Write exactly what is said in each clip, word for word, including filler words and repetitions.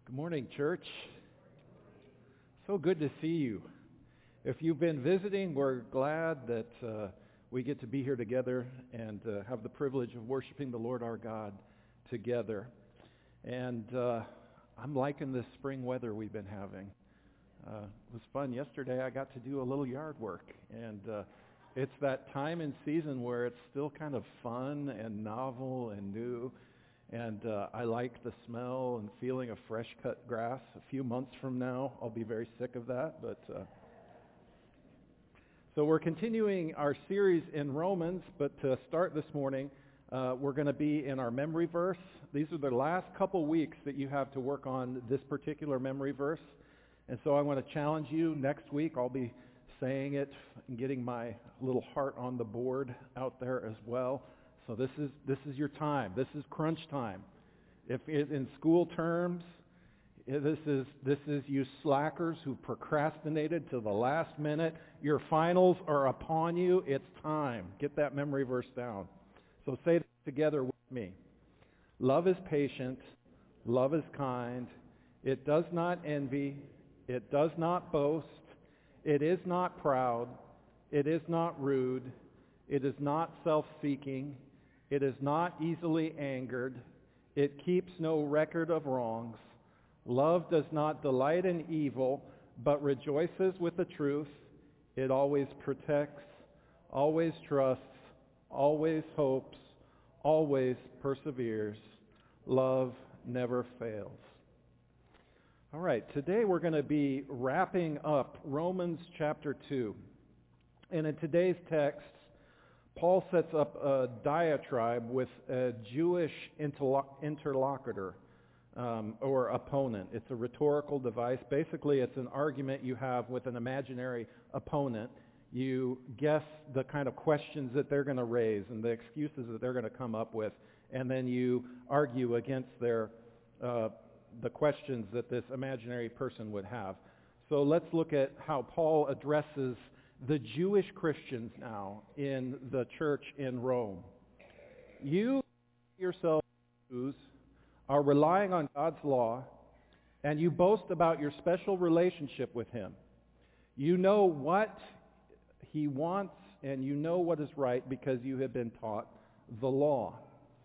Good morning, church. So good to see you. If you've been visiting, we're glad that uh, we get to be here together and uh, have the privilege of worshiping the Lord our God together. And uh, I'm liking this spring weather we've been having. Uh, it was fun. Yesterday I got to do a little yard work, and uh, it's that time and season where it's still kind of fun and novel and new. And uh, I like the smell and feeling of fresh cut grass. A few months from now, I'll be very sick of that. But uh, so we're continuing our series in Romans. But to start this morning, uh, we're going to be in our memory verse. These are the last couple weeks that you have to work on this particular memory verse. And so I want to challenge you. Next week, I'll be saying it and getting my little heart on the board out there as well. So this is this is your time. This is crunch time. If it, in school terms, this is this is you slackers who procrastinated to the last minute. Your finals are upon you. It's time. Get that memory verse down. So say this together with me. Love is patient. Love is kind. It does not envy. It does not boast. It is not proud. It is not rude. It is not self-seeking. It is not easily angered. It keeps no record of wrongs. Love does not delight in evil, but rejoices with the truth. It always protects, always trusts, always hopes, always perseveres. Love never fails. All right, today we're going to be wrapping up Romans chapter two. And in today's text, Paul sets up a diatribe with a Jewish interlo- interlocutor um, or opponent. It's a rhetorical device. Basically, it's an argument you have with an imaginary opponent. You guess the kind of questions that they're going to raise and the excuses that they're going to come up with, and then you argue against their uh, the questions that this imaginary person would have. So let's look at how Paul addresses the Jewish Christians now in the church in Rome. You yourselves, Jews, are relying on God's law, and you boast about your special relationship with Him. You know what He wants, and you know what is right because you have been taught the law.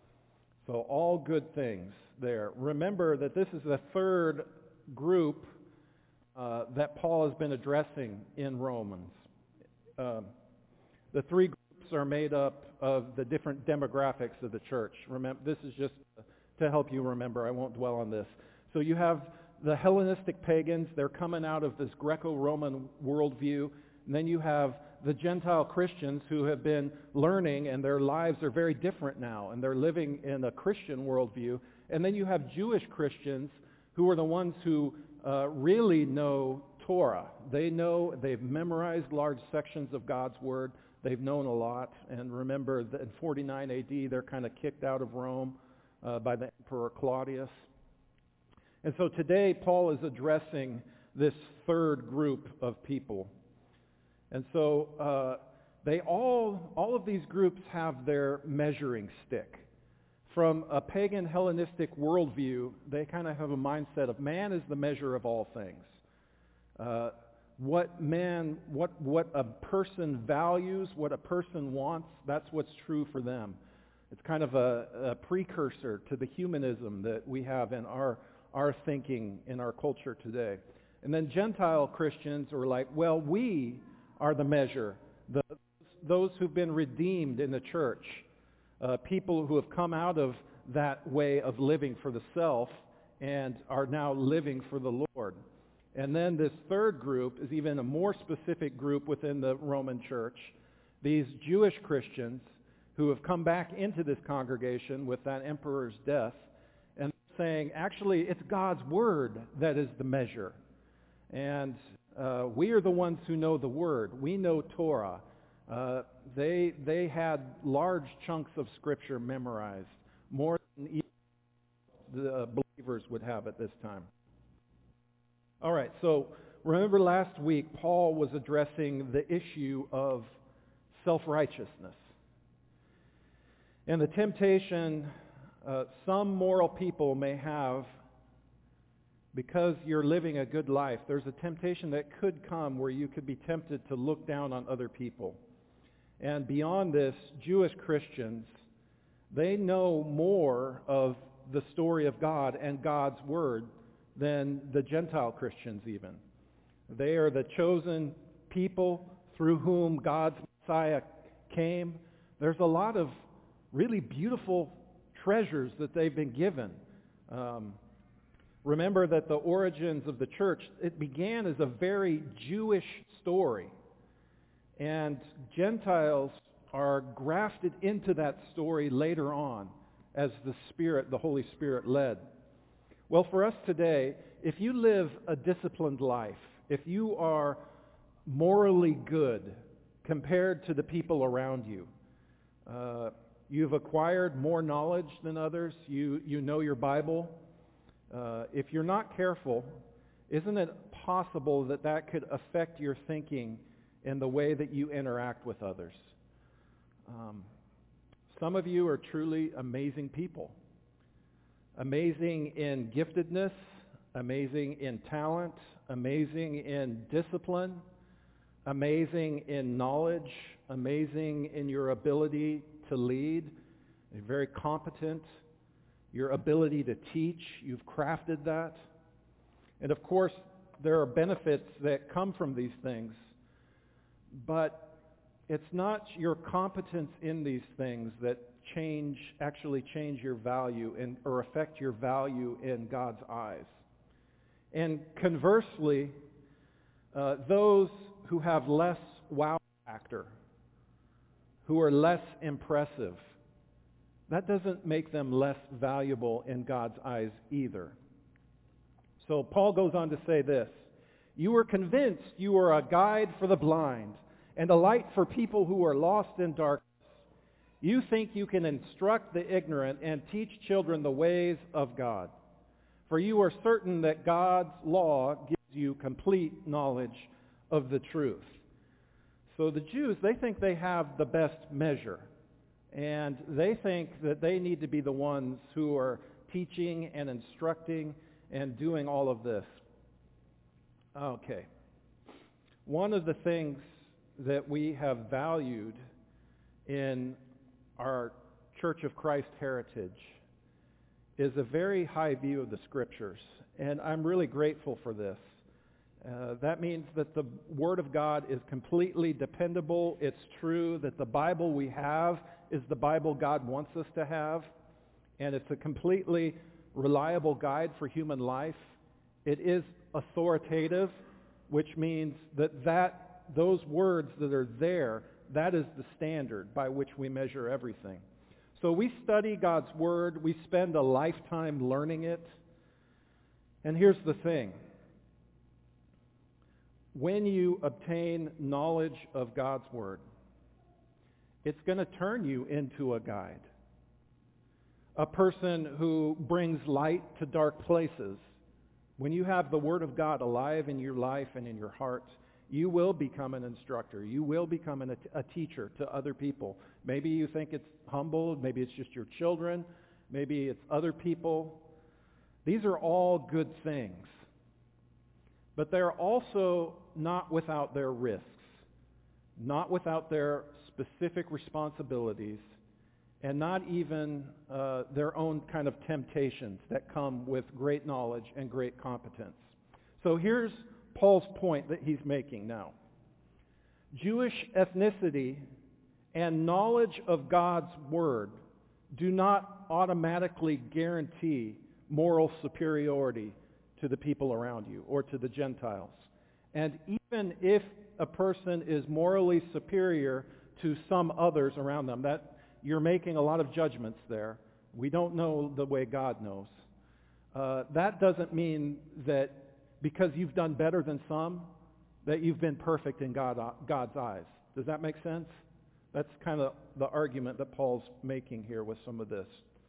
So all good things there. Remember that this is the third group uh, that Paul has been addressing in Romans. Um, the three groups are made up of the different demographics of the church. Remember, this is just to help you remember. I won't dwell on this. So you have the Hellenistic pagans. They're coming out of this Greco-Roman worldview. And then you have the Gentile Christians who have been learning, and their lives are very different now, and they're living in a Christian worldview. And then you have Jewish Christians who are the ones who uh, really know Torah. They know, they've memorized large sections of God's Word. They've known a lot. And remember that in forty-nine A D, they're kind of kicked out of Rome uh, by the Emperor Claudius. And so today, Paul is addressing this third group of people. And so uh, they all, all of these groups have their measuring stick. From a pagan Hellenistic worldview, they kind of have a mindset of man is the measure of all things. Uh, what man, what what a person values, what a person wants, that's what's true for them. It's kind of a, a precursor to the humanism that we have in our our thinking in our culture today. And then Gentile Christians are like, well, we are the measure. The, those who've been redeemed in the church, uh, people who have come out of that way of living for the self and are now living for the Lord. And then this third group is even a more specific group within the Roman church, these Jewish Christians who have come back into this congregation with that emperor's death and saying, actually, it's God's Word that is the measure. And uh, we are the ones who know the Word. We know Torah. Uh, they, they had large chunks of Scripture memorized, more than even the uh, believers would have at this time. All right, so remember last week, Paul was addressing the issue of self-righteousness. And the temptation uh, some moral people may have because you're living a good life, there's a temptation that could come where you could be tempted to look down on other people. And beyond this, Jewish Christians, they know more of the story of God and God's Word than the Gentile Christians even. They are the chosen people through whom God's Messiah came. There's a lot of really beautiful treasures that they've been given. Um, remember that the origins of the church, it began as a very Jewish story. And Gentiles are grafted into that story later on as the Spirit, the Holy Spirit led. Well, for us today, if you live a disciplined life, if you are morally good compared to the people around you, uh, you've acquired more knowledge than others, you, you know your Bible, uh, if you're not careful, isn't it possible that that could affect your thinking in the way that you interact with others? Um, some of you are truly amazing people. Amazing in giftedness, amazing in talent, amazing in discipline, amazing in knowledge, amazing in your ability to lead. You're very competent. Your ability to teach, you've crafted that. And of course, there are benefits that come from these things. But it's not your competence in these things that change, actually change your value in, or affect your value in God's eyes. And conversely, uh, those who have less wow factor, who are less impressive, that doesn't make them less valuable in God's eyes either. So Paul goes on to say this: you are convinced you are a guide for the blind and a light for people who are lost in darkness. You think you can instruct the ignorant and teach children the ways of God. For you are certain that God's law gives you complete knowledge of the truth. So the Jews, they think they have the best measure. And they think that they need to be the ones who are teaching and instructing and doing all of this. Okay. One of the things that we have valued in our Church of Christ heritage is a very high view of the Scriptures. And I'm really grateful for this. Uh, that means that the Word of God is completely dependable. It's true that the Bible we have is the Bible God wants us to have. And it's a completely reliable guide for human life. It is authoritative, which means that, that those words that are there, that is the standard by which we measure everything. So we study God's Word. We spend a lifetime learning it. And here's the thing. When you obtain knowledge of God's Word, it's going to turn you into a guide. A person who brings light to dark places. When you have the Word of God alive in your life and in your heart, you will become an instructor. You will become an, a teacher to other people. Maybe you think it's humble. Maybe it's just your children. Maybe it's other people. These are all good things. But they're also not without their risks, not without their specific responsibilities, and not even uh, their own kind of temptations that come with great knowledge and great competence. So here's Paul's point that he's making now. Jewish ethnicity and knowledge of God's Word do not automatically guarantee moral superiority to the people around you or to the Gentiles. And even if a person is morally superior to some others around them, that you're making a lot of judgments there. We don't know the way God knows. Uh, that doesn't mean that because you've done better than some, that you've been perfect in God, God's eyes. Does that make sense? That's kind of the argument that Paul's making here with some of this.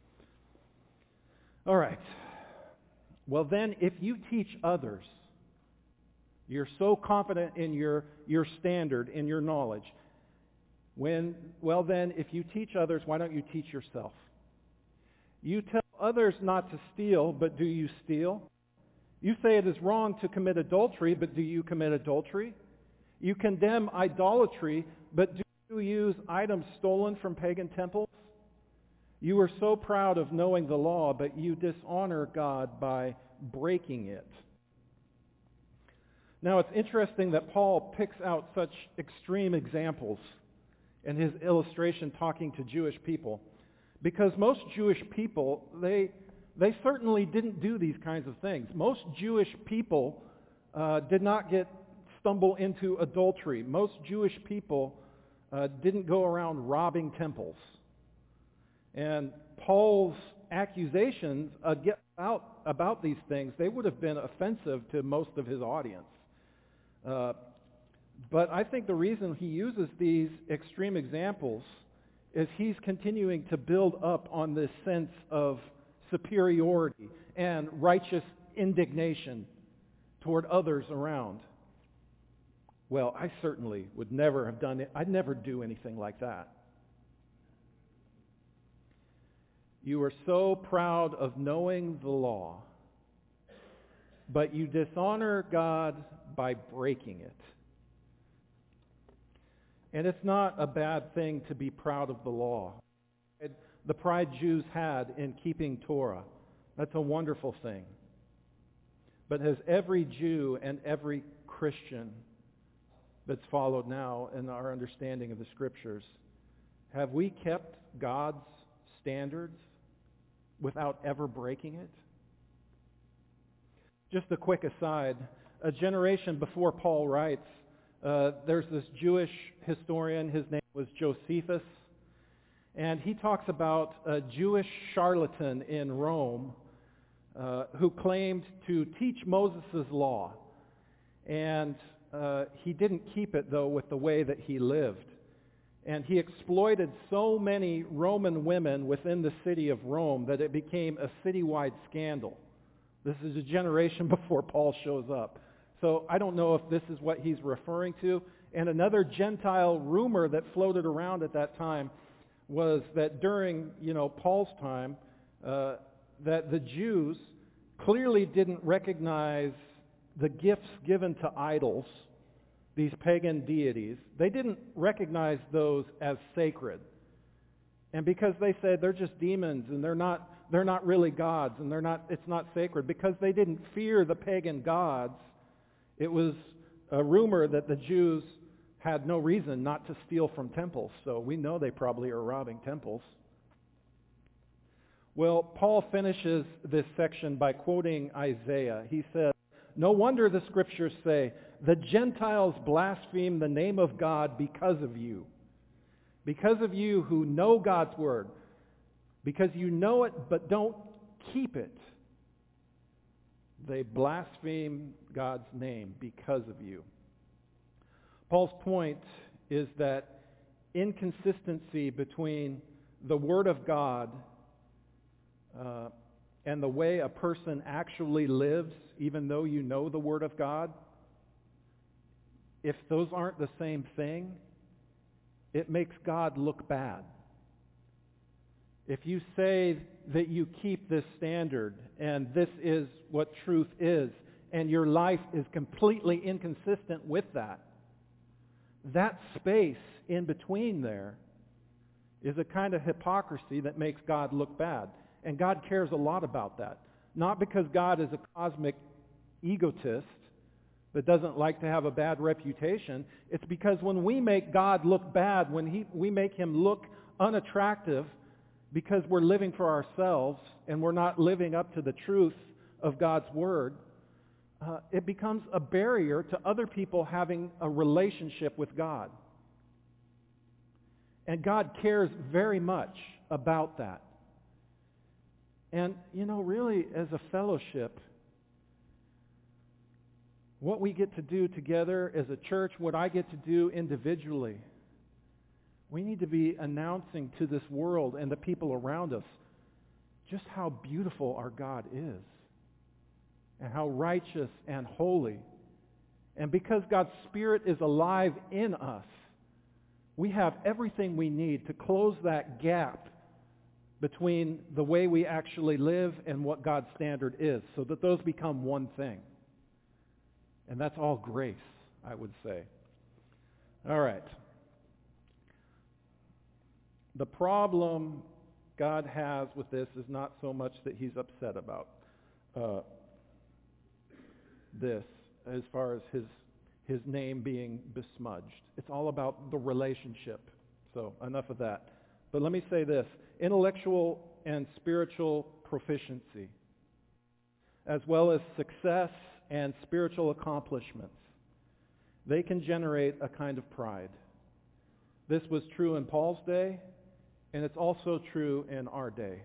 All right. Well then, if you teach others, you're so confident in your, your standard, in your knowledge, when, well then, if you teach others, why don't you teach yourself? You tell others not to steal, but do you steal? You say it is wrong to commit adultery, but do you commit adultery? You condemn idolatry, but do you use items stolen from pagan temples? You are so proud of knowing the law, but you dishonor God by breaking it. Now, it's interesting that Paul picks out such extreme examples in his illustration talking to Jewish people, because most Jewish people, they they certainly didn't do these kinds of things. Most Jewish people uh, did not get stumble into adultery. Most Jewish people uh, didn't go around robbing temples. And Paul's accusations about, about these things, they would have been offensive to most of his audience. Uh, but I think the reason he uses these extreme examples is he's continuing to build up on this sense of superiority and righteous indignation toward others around. Well, I certainly would never have done it. I'd never do anything like that. You are so proud of knowing the law, but you dishonor God by breaking it. And it's not a bad thing to be proud of the law. The pride Jews had in keeping Torah, that's a wonderful thing. But has every Jew and every Christian that's followed now in our understanding of the Scriptures, have we kept God's standards without ever breaking it? Just a quick aside, a generation before Paul writes, uh, there's this Jewish historian, his name was Josephus, and he talks about a Jewish charlatan in Rome uh, who claimed to teach Moses' law. And uh, he didn't keep it, though, with the way that he lived. And he exploited so many Roman women within the city of Rome that it became a citywide scandal. This is a generation before Paul shows up. So I don't know if this is what he's referring to. And another Gentile rumor that floated around at that time was that during, you know, Paul's time, uh, that the Jews clearly didn't recognize the gifts given to idols, these pagan deities. They didn't recognize those as sacred. And because they said they're just demons and they're not they're not really gods and they're not it's not sacred, because they didn't fear the pagan gods, it was a rumor that the Jews had no reason not to steal from temples. So we know they probably are robbing temples. Well, Paul finishes this section by quoting Isaiah. He says, "No wonder the Scriptures say, the Gentiles blaspheme the name of God because of you. Because of you who know God's word. Because you know it but don't keep it. They blaspheme God's name because of you." Paul's point is that inconsistency between the Word of God uh, and the way a person actually lives, even though you know the Word of God, if those aren't the same thing, it makes God look bad. If you say that you keep this standard and this is what truth is, and your life is completely inconsistent with that, that space in between there is a kind of hypocrisy that makes God look bad. And God cares a lot about that. Not because God is a cosmic egotist that doesn't like to have a bad reputation. It's because when we make God look bad, when he, we make him look unattractive because we're living for ourselves and we're not living up to the truth of God's Word, uh, it becomes a barrier to other people having a relationship with God. And God cares very much about that. And, you know, really, as a fellowship, what we get to do together as a church, what I get to do individually, we need to be announcing to this world and the people around us just how beautiful our God is and how righteous and holy. And because God's Spirit is alive in us, we have everything we need to close that gap between the way we actually live and what God's standard is, so that those become one thing. And that's all grace, I would say. All right. The problem God has with this is not so much that he's upset about uh, this as far as his his name being besmudged. It's all about the relationship. So enough of that. But let me say this. Intellectual and spiritual proficiency, as well as success and spiritual accomplishments, they can generate a kind of pride. This was true in Paul's day, and it's also true in our day.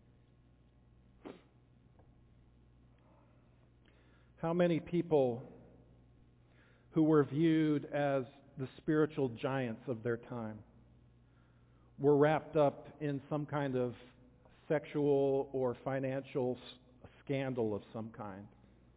How many people who were viewed as the spiritual giants of their time were wrapped up in some kind of sexual or financial s- scandal of some kind?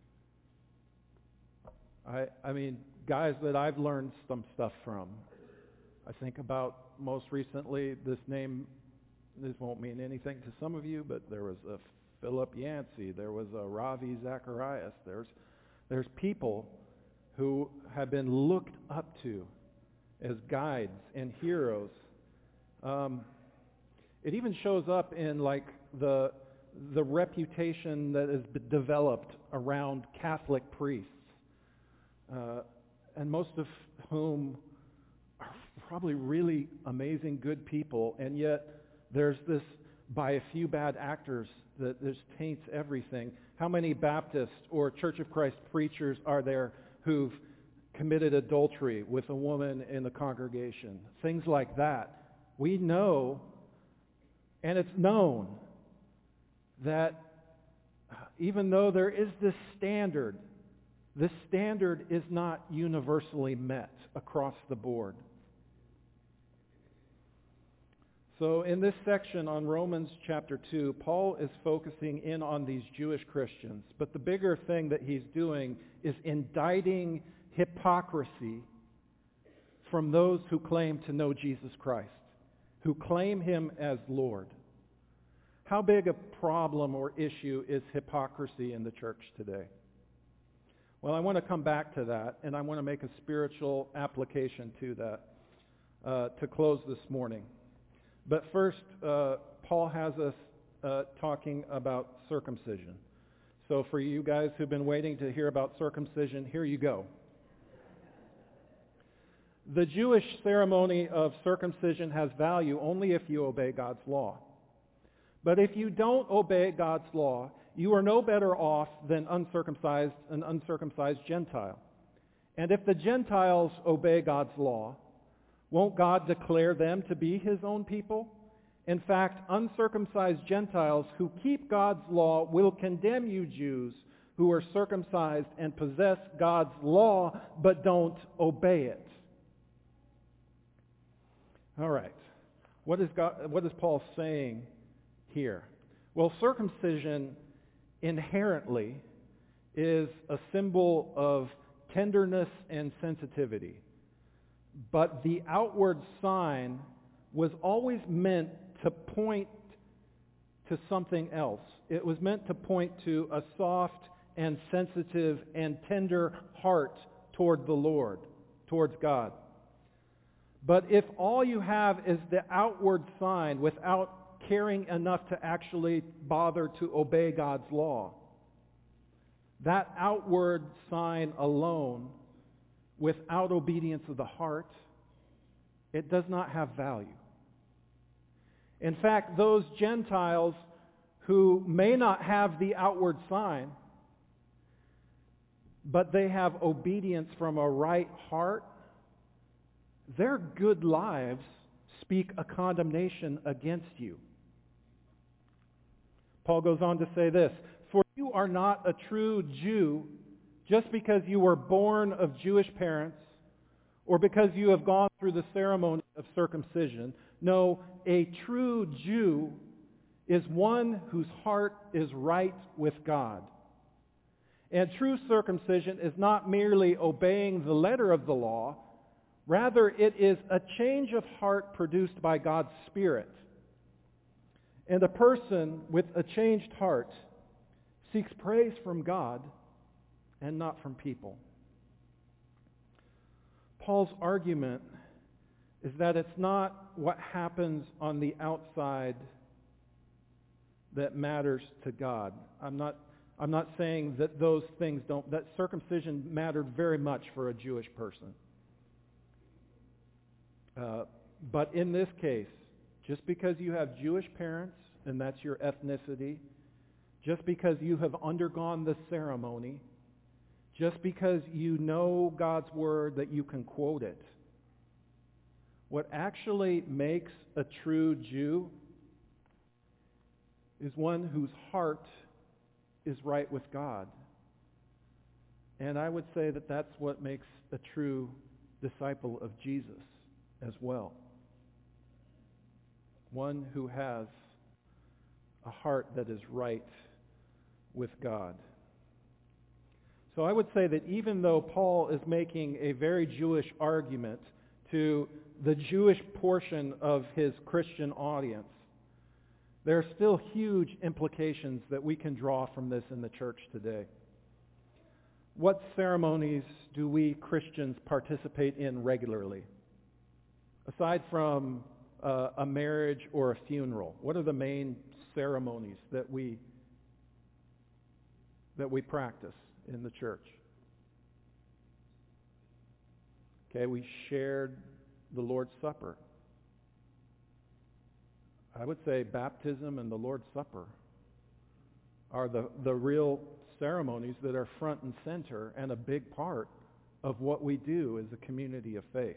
I, I mean, guys that I've learned some stuff from. I think about most recently this name, this won't mean anything to some of you, but there was a Philip Yancey, there was a Ravi Zacharias, there's, there's people who have been looked up to as guides and heroes. Um, it even shows up in like the the reputation that has been developed around Catholic priests, uh, and most of whom are probably really amazing, good people, and yet there's this, by a few bad actors, that this taints everything. How many Baptist or Church of Christ preachers are there who've committed adultery with a woman in the congregation? Things like that. We know, and it's known, that even though there is this standard, this standard is not universally met across the board. So in this section on Romans chapter two, Paul is focusing in on these Jewish Christians. But the bigger thing that he's doing is indicting hypocrisy from those who claim to know Jesus Christ, who claim him as Lord. How big a problem or issue is hypocrisy in the church today? Well, I want to come back to that, and I want to make a spiritual application to that uh, to close this morning. But first, uh, Paul has us uh, talking about circumcision. So for you guys who've been waiting to hear about circumcision, here you go. The Jewish ceremony of circumcision has value only if you obey God's law. But if you don't obey God's law, you are no better off than uncircumcised, an uncircumcised Gentile. And if the Gentiles obey God's law, won't God declare them to be his own people? In fact, uncircumcised Gentiles who keep God's law will condemn you Jews who are circumcised and possess God's law but don't obey it. All right. What is God, what is Paul saying here? Well, circumcision inherently is a symbol of tenderness and sensitivity. But the outward sign was always meant to point to something else. It was meant to point to a soft and sensitive and tender heart toward the Lord, towards God. But if all you have is the outward sign without caring enough to actually bother to obey God's law, that outward sign alone, without obedience of the heart, it does not have value. In fact, those Gentiles who may not have the outward sign, but they have obedience from a right heart, their good lives speak a condemnation against you. Paul goes on to say this, "For you are not a true Jew just because you were born of Jewish parents or because you have gone through the ceremony of circumcision. No, a true Jew is one whose heart is right with God. And true circumcision is not merely obeying the letter of the law. Rather, it is a change of heart produced by God's Spirit. And a person with a changed heart seeks praise from God and not from people. Paul's argument is that it's not what happens on the outside that matters to God. I'm not I'm not saying that those things don't, that circumcision mattered very much for a Jewish person. Uh, but in this case, just because you have Jewish parents and that's your ethnicity, just because you have undergone the ceremony, just because you know God's word that you can quote it, what actually makes a true Jew is one whose heart is right with God. And I would say that that's what makes a true disciple of Jesus as well. One who has a heart that is right with God. So I would say that even though Paul is making a very Jewish argument to the Jewish portion of his Christian audience, there are still huge implications that we can draw from this in the church today. What ceremonies do we Christians participate in regularly? Aside from uh, a marriage or a funeral, what are the main ceremonies that we that we practice in the church? Okay, we shared the Lord's Supper. I would say baptism and the Lord's Supper are the, the real ceremonies that are front and center and a big part of what we do as a community of faith.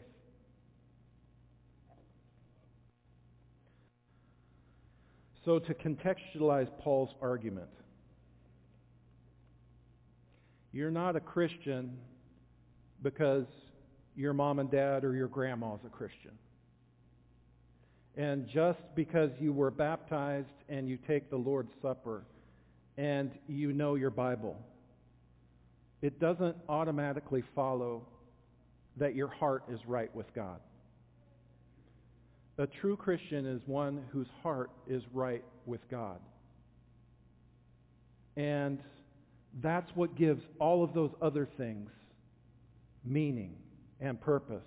So to contextualize Paul's argument, you're not a Christian because your mom and dad or your grandma's a Christian. And just because you were baptized and you take the Lord's Supper and you know your Bible, it doesn't automatically follow that your heart is right with God. A true Christian is one whose heart is right with God. And that's what gives all of those other things meaning and purpose.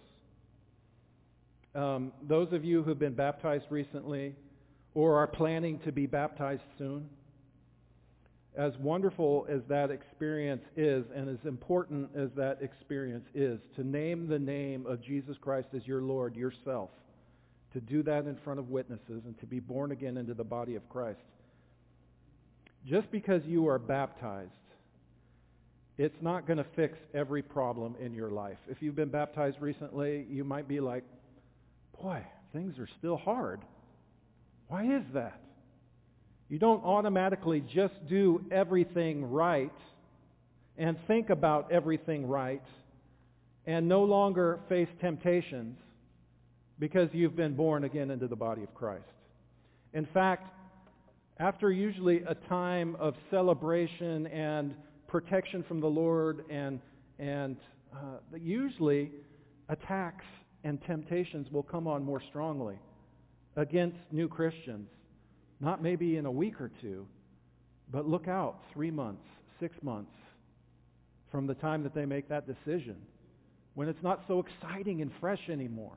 Um, those of you who have been baptized recently or are planning to be baptized soon, as wonderful as that experience is and as important as that experience is, to name the name of Jesus Christ as your Lord yourself, to do that in front of witnesses and to be born again into the body of Christ. Just because you are baptized, it's not going to fix every problem in your life. If you've been baptized recently, you might be like, boy, things are still hard. Why is that? You don't automatically just do everything right and think about everything right and no longer face temptations because you've been born again into the body of Christ. In fact, after usually a time of celebration and protection from the Lord and and uh, usually attacks and temptations will come on more strongly against new Christians. Not maybe in a week or two, but look out three months, six months from the time that they make that decision, when it's not so exciting and fresh anymore.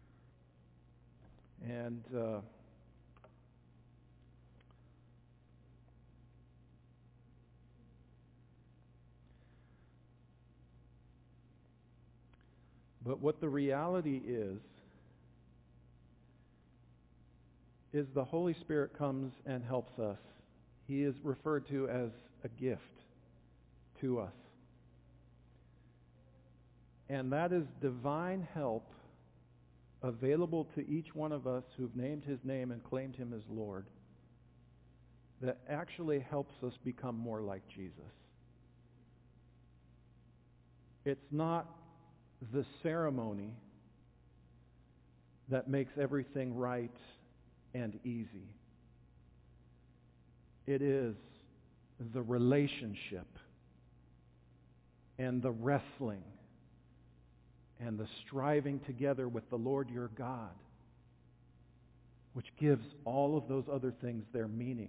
And uh, but what the reality is, is the Holy Spirit comes and helps us. He is referred to as a gift to us. And that is divine help available to each one of us who've named His name and claimed Him as Lord, that actually helps us become more like Jesus. It's not the ceremony that makes everything right and easy. It is the relationship and the wrestling and the striving together with the Lord your God which gives all of those other things their meaning.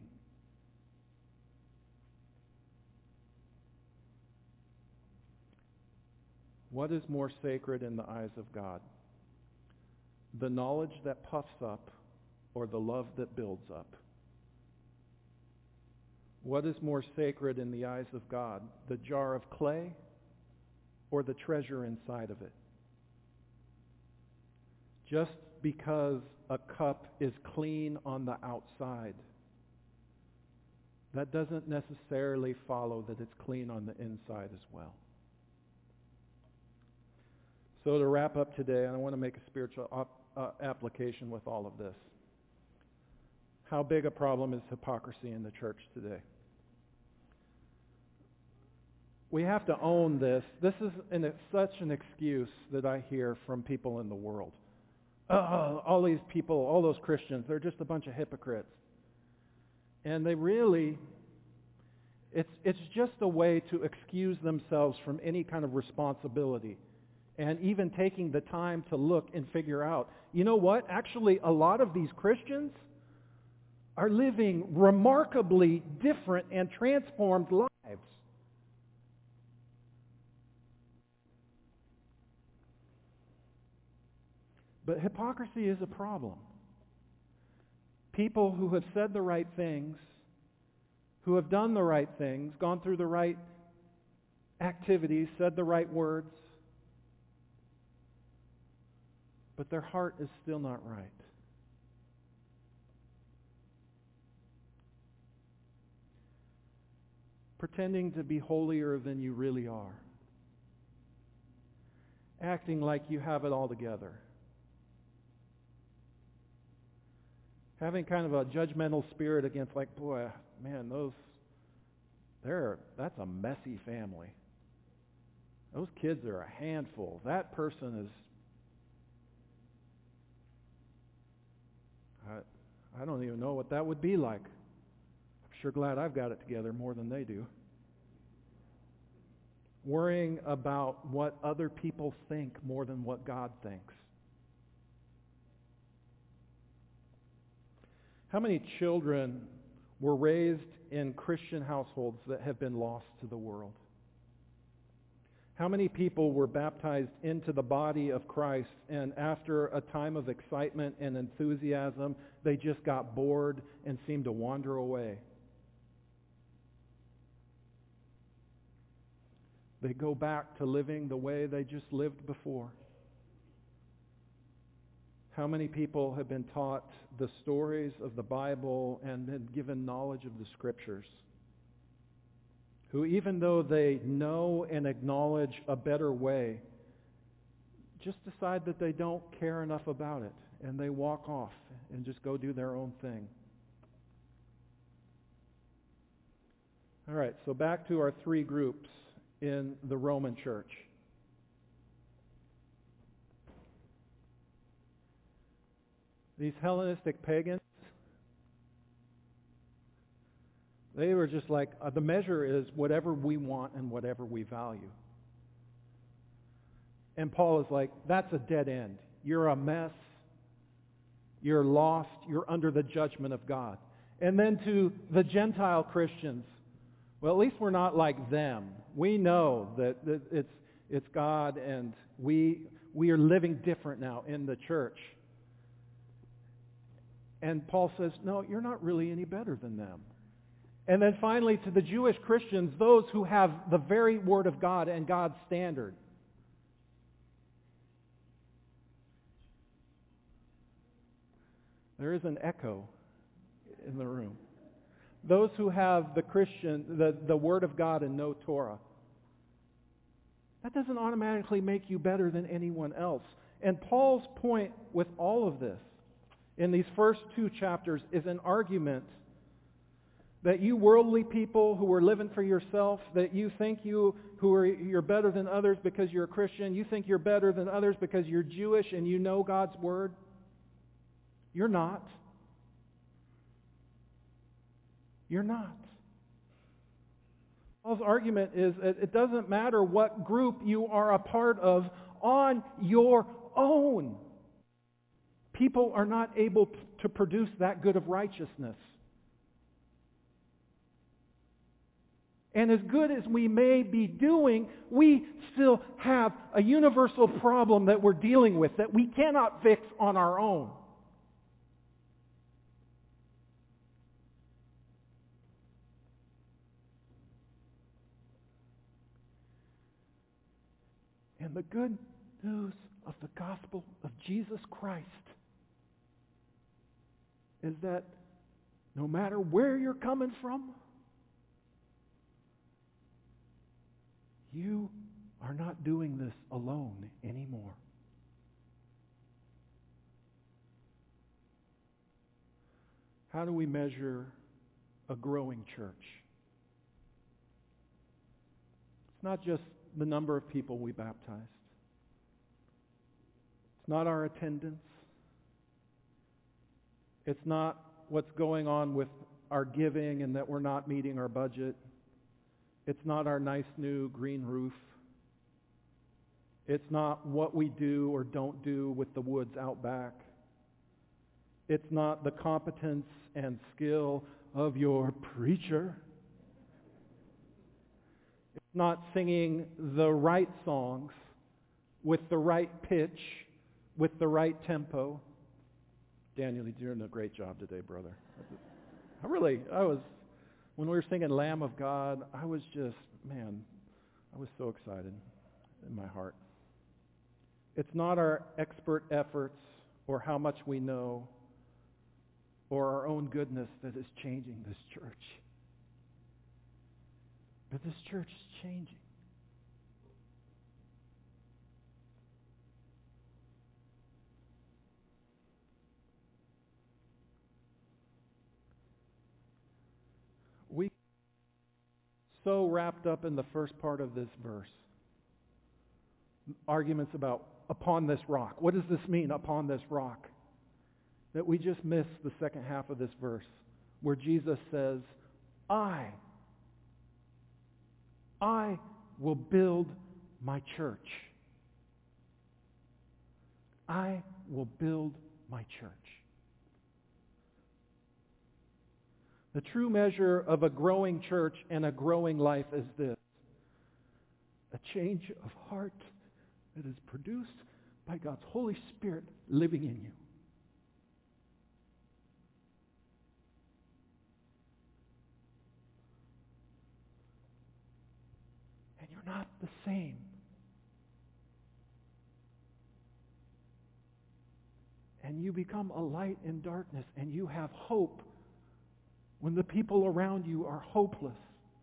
What is more sacred in the eyes of God? The knowledge that puffs up or the love that builds up? What is more sacred in the eyes of God? The jar of clay or the treasure inside of it? Just because a cup is clean on the outside, that doesn't necessarily follow that it's clean on the inside as well. So to wrap up today, I want to make a spiritual op- uh, application with all of this. How big a problem is hypocrisy in the church today? We have to own this. This is an, such an excuse that I hear from people in the world. Oh, all these people, all those Christians, they're just a bunch of hypocrites. And they really, it's it's just a way to excuse themselves from any kind of responsibility. And even taking the time to look and figure out, you know what? Actually, a lot of these Christians are living remarkably different and transformed lives. But hypocrisy is a problem. People who have said the right things, who have done the right things, gone through the right activities, said the right words, but their heart is still not right. Pretending to be holier than you really are. Acting like you have it all together. Having kind of a judgmental spirit against, like, boy, man, those, they're, that's a messy family. Those kids are a handful. That person is, I, I don't even know what that would be like. I'm sure glad I've got it together more than they do. Worrying about what other people think more than what God thinks. How many children were raised in Christian households that have been lost to the world? How many people were baptized into the body of Christ, and after a time of excitement and enthusiasm, they just got bored and seemed to wander away? They go back to living the way they just lived before. How many people have been taught the stories of the Bible and been given knowledge of the Scriptures, who, even though they know and acknowledge a better way, just decide that they don't care enough about it, and they walk off and just go do their own thing? All right, so back to our three groups in the Roman church. These Hellenistic pagans, they were just like, uh, the measure is whatever we want and whatever we value. And Paul is like, that's a dead end. You're a mess. You're lost. You're under the judgment of God. And then to the Gentile Christians, well, at least we're not like them. We know that, that it's it's God, and we we are living different now in the church. And Paul says, no, you're not really any better than them. And then finally, to the Jewish Christians, those who have the very Word of God and God's standard. There is an echo in the room. Those who have the Christian, the, the Word of God and no Torah. That doesn't automatically make you better than anyone else. And Paul's point with all of this, in these first two chapters, is an argument that you worldly people who are living for yourself, that you think you who are you're better than others because you're a Christian, you think you're better than others because you're Jewish and you know God's Word. You're not. You're not. Paul's argument is that it doesn't matter what group you are a part of on your own. people are not able to produce that good of righteousness. And as good as we may be doing, we still have a universal problem that we're dealing with that we cannot fix on our own. And the good news of the gospel of Jesus Christ is that no matter where you're coming from, you are not doing this alone anymore. How do we measure a growing church? It's not just the number of people we baptized. It's not our attendance. It's not what's going on with our giving and that we're not meeting our budget. It's not our nice new green roof. It's not what we do or don't do with the woods out back. It's not the competence and skill of your preacher. It's not singing the right songs with the right pitch, with the right tempo. Daniel, you're doing a great job today, brother. I really, I was... When we were singing Lamb of God, I was just, man, I was so excited in my heart. It's not our expert efforts or how much we know or our own goodness that is changing this church. But this church is changing. We so wrapped up in the first part of this verse. Arguments about upon this rock. What does this mean, upon this rock? That we just miss the second half of this verse where Jesus says, I, I will build my church. I will build my church. The true measure of a growing church and a growing life is this: a change of heart that is produced by God's Holy Spirit living in you. And you're not the same. And you become a light in darkness, and you have hope when the people around you are hopeless.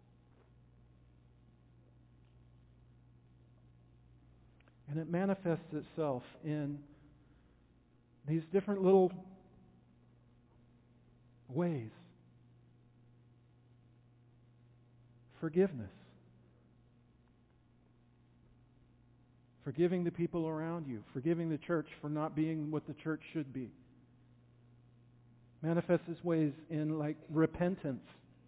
And it manifests itself in these different little ways. Forgiveness. Forgiving the people around you. Forgiving the church for not being what the church should be. Manifests its ways in like repentance.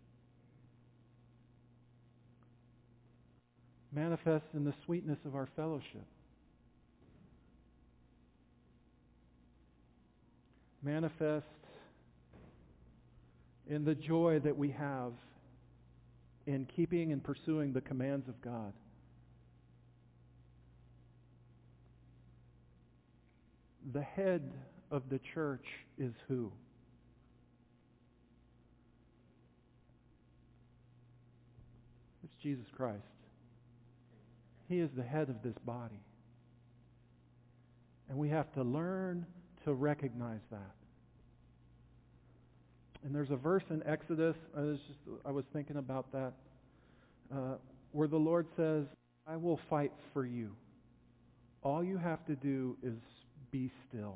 Manifests in the sweetness of our fellowship. Manifests in the joy that we have in keeping and pursuing the commands of God. The head of the church is who? It's Jesus Christ. He is the head of this body. And we have to learn to recognize that. And there's a verse in Exodus, I was, just, I was thinking about that, uh, where the Lord says, I will fight for you. All you have to do is be still.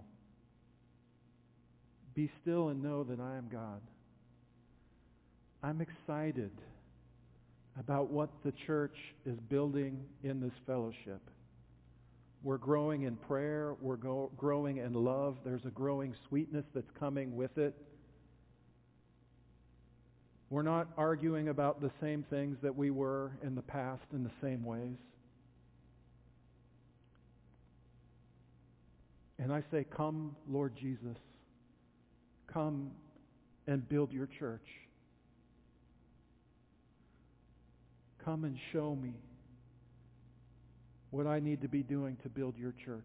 Be still and know that I am God. I'm excited about what the church is building in this fellowship. We're growing in prayer. We're go- growing in love. There's a growing sweetness that's coming with it. We're not arguing about the same things that we were in the past in the same ways. And I say, come, Lord Jesus. Come and build your church. Come and show me what I need to be doing to build your church.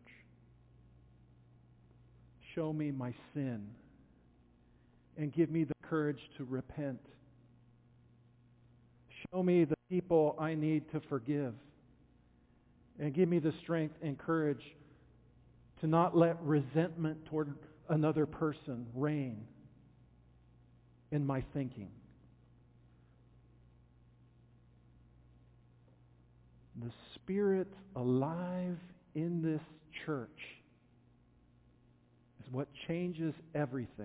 Show me my sin and give me the courage to repent. Show me the people I need to forgive and give me the strength and courage to not let resentment toward another person reign in my thinking. The Spirit alive in this church is what changes everything.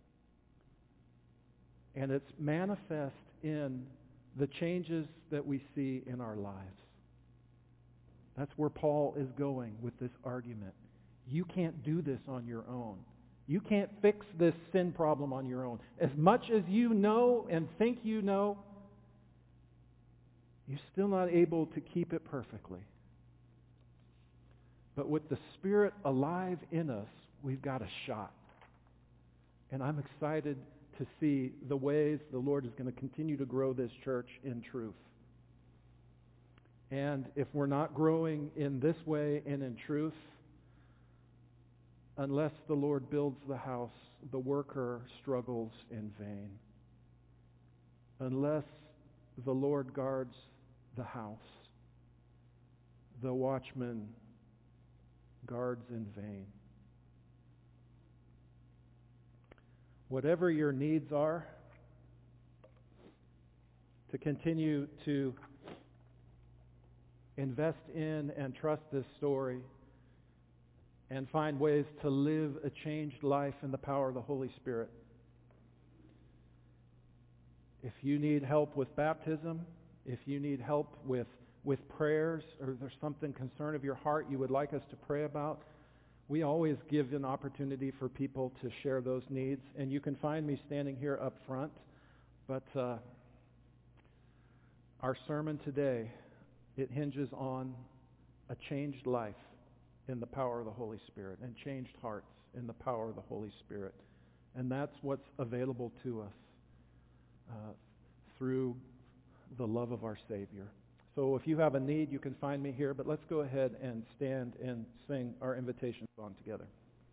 And it's manifest in the changes that we see in our lives. That's where Paul is going with this argument. You can't do this on your own. You can't fix this sin problem on your own. As much as you know and think you know, you're still not able to keep it perfectly. But with the Spirit alive in us, we've got a shot. And I'm excited to see the ways the Lord is going to continue to grow this church in truth. And if we're not growing in this way and in truth, unless the Lord builds the house, the worker struggles in vain. Unless the Lord guards the house, the watchman guards in vain. Whatever your needs are, to continue to invest in and trust this story and find ways to live a changed life in the power of the Holy Spirit. If you need help with baptism, if you need help with, with prayers, or there's something concern of your heart you would like us to pray about, we always give an opportunity for people to share those needs. And you can find me standing here up front. But uh, our sermon today, it hinges on a changed life in the power of the Holy Spirit and changed hearts in the power of the Holy Spirit. And that's what's available to us uh, through the love of our Savior. So if you have a need, you can find me here. But let's go ahead and stand and sing our invitation song together.